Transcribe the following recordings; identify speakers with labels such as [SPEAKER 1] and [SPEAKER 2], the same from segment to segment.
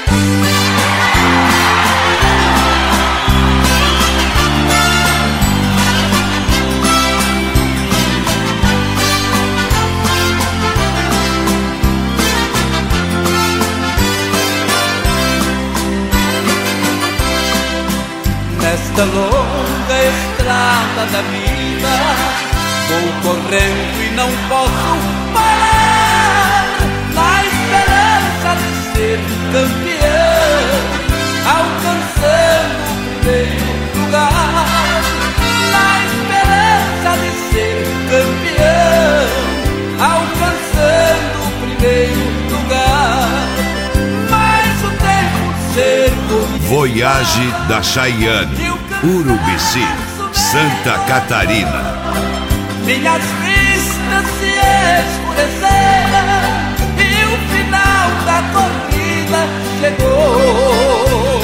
[SPEAKER 1] Nesta longa estrada da vida vou correndo e não posso parar, na esperança de ser campeão, alcançando o primeiro lugar. Na esperança de ser campeão, alcançando o primeiro lugar. Mas o tempo cercou.
[SPEAKER 2] Voyage da Chayane, Urubici, Santa Catarina.
[SPEAKER 1] Minhas vistas se escureceram e o final da corrida chegou.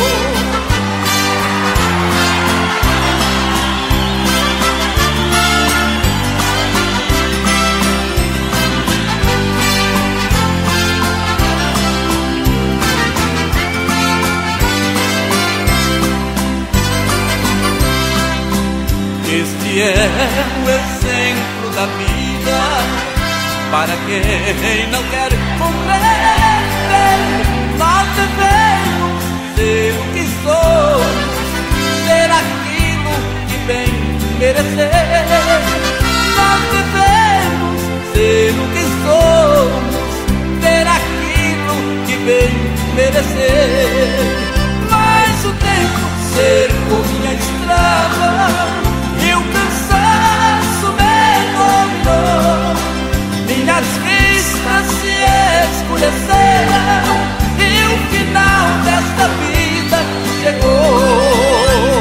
[SPEAKER 1] Este é o exemplo da vida para quem não quer compreender. Nós devemos ser o que somos, ser aquilo que bem merecer. Nós devemos ser o que somos, ter aquilo que bem merecer. Mas o tempo cercou minha estrada e o cansaço me dominou. Minhas vistas se escureceram e o final desta vida chegou.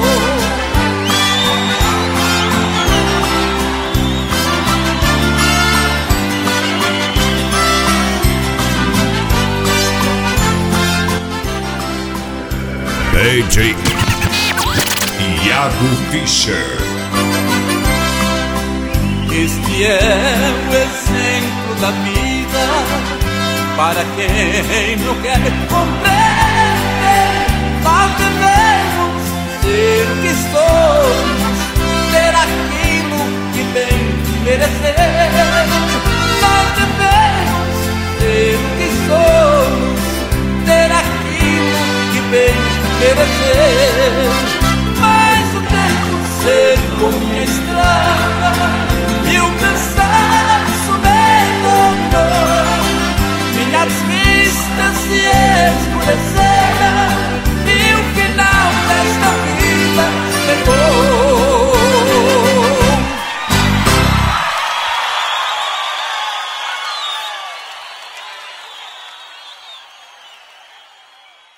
[SPEAKER 2] AJ Iago Fischer.
[SPEAKER 1] Este é o exemplo da vida para quem não quer compreender. Nós devemos ser o que somos, ter aquilo que bem merecer. Nós devemos ser o que somos, ter aquilo que bem merecer. Mas o tempo cercou minha estrada e o cansaço me dominou. Minhas vistas se escureceram